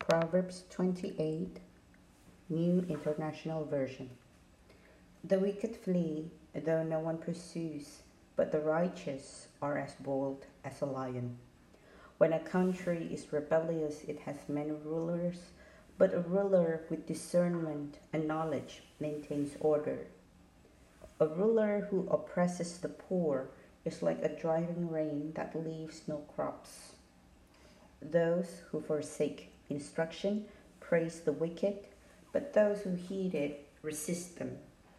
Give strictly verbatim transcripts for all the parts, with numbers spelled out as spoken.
Proverbs twenty-eight, New International Version. The wicked flee, though no one pursues, but the righteous are as bold as a lion. When a country is rebellious, it has many rulers, but a ruler with discernment and knowledge maintains order. A ruler who oppresses the poor is like a driving rain that leaves no crops. Those who forsake instruction praise the wicked, but those who heed it resist them.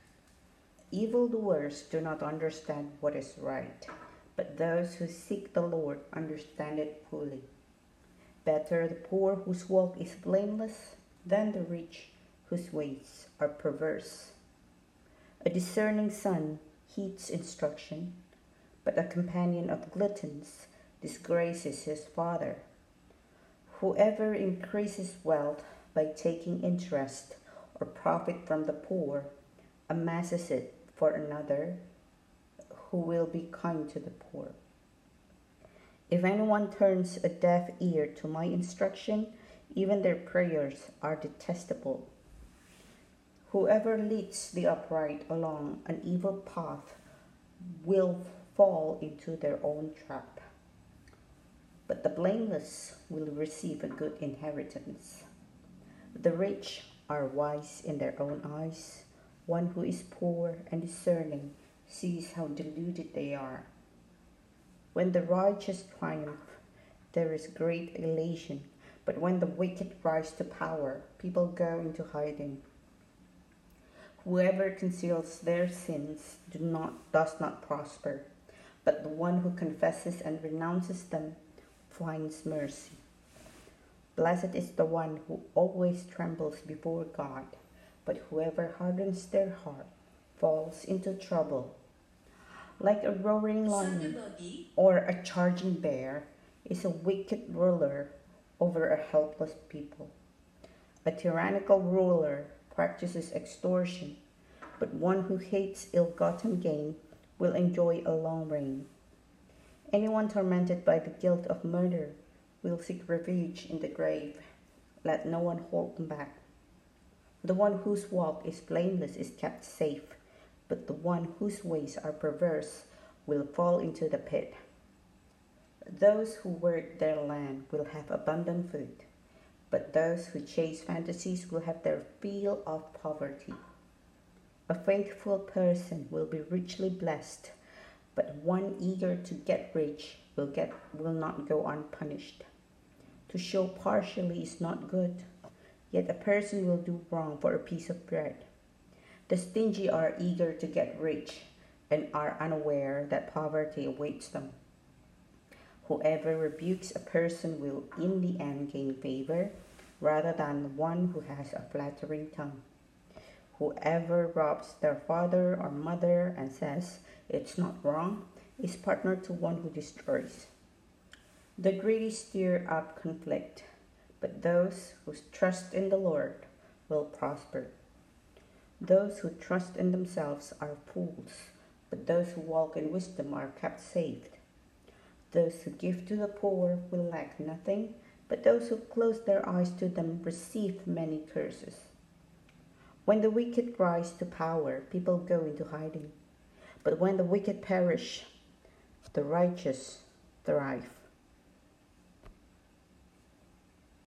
Evildoers do not understand what is right, but those who seek the Lord understand it fully. Better the poor whose walk is blameless than the rich whose ways are perverse. A discerning son heeds instruction, but a companion of gluttons disgraces his father. Whoever increases wealth by taking interest or profit from the poor amasses it for another who will be kind to the poor. If anyone turns a deaf ear to my instruction, even their prayers are detestable. Whoever leads the upright along an evil path will fall into their own trap, but the blameless will receive a good inheritance. The rich are wise in their own eyes. One who is poor and discerning sees how deluded they are. When the righteous triumph, there is great elation, but when the wicked rise to power, people go into hiding. Whoever conceals their sins do not, does not prosper, but the one who confesses and renounces them finds mercy. Blessed is the one who always trembles before God, but whoever hardens their heart falls into trouble. Like a roaring lion or a charging bear is a wicked ruler over a helpless people. A tyrannical ruler practices extortion, but one who hates ill-gotten gain will enjoy a long reign. Anyone tormented by the guilt of murder will seek refuge in the grave. Let no one hold them back. The one whose walk is blameless is kept safe, but the one whose ways are perverse will fall into the pit. Those who work their land will have abundant food, but those who chase fantasies will have their fill of poverty. A faithful person will be richly blessed, but one eager to get rich will get will not go unpunished. To show partially is not good, yet a person will do wrong for a piece of bread. The stingy are eager to get rich and are unaware that poverty awaits them. Whoever rebukes a person will in the end gain favor, rather than one who has a flattering tongue. Whoever robs their father or mother and says it's not wrong is partner to one who destroys. The greedy stir up conflict, but those who trust in the Lord will prosper. Those who trust in themselves are fools, but those who walk in wisdom are kept safe. Those who give to the poor will lack nothing, but those who close their eyes to them receive many curses. When the wicked rise to power, people go into hiding, but when the wicked perish, the righteous thrive.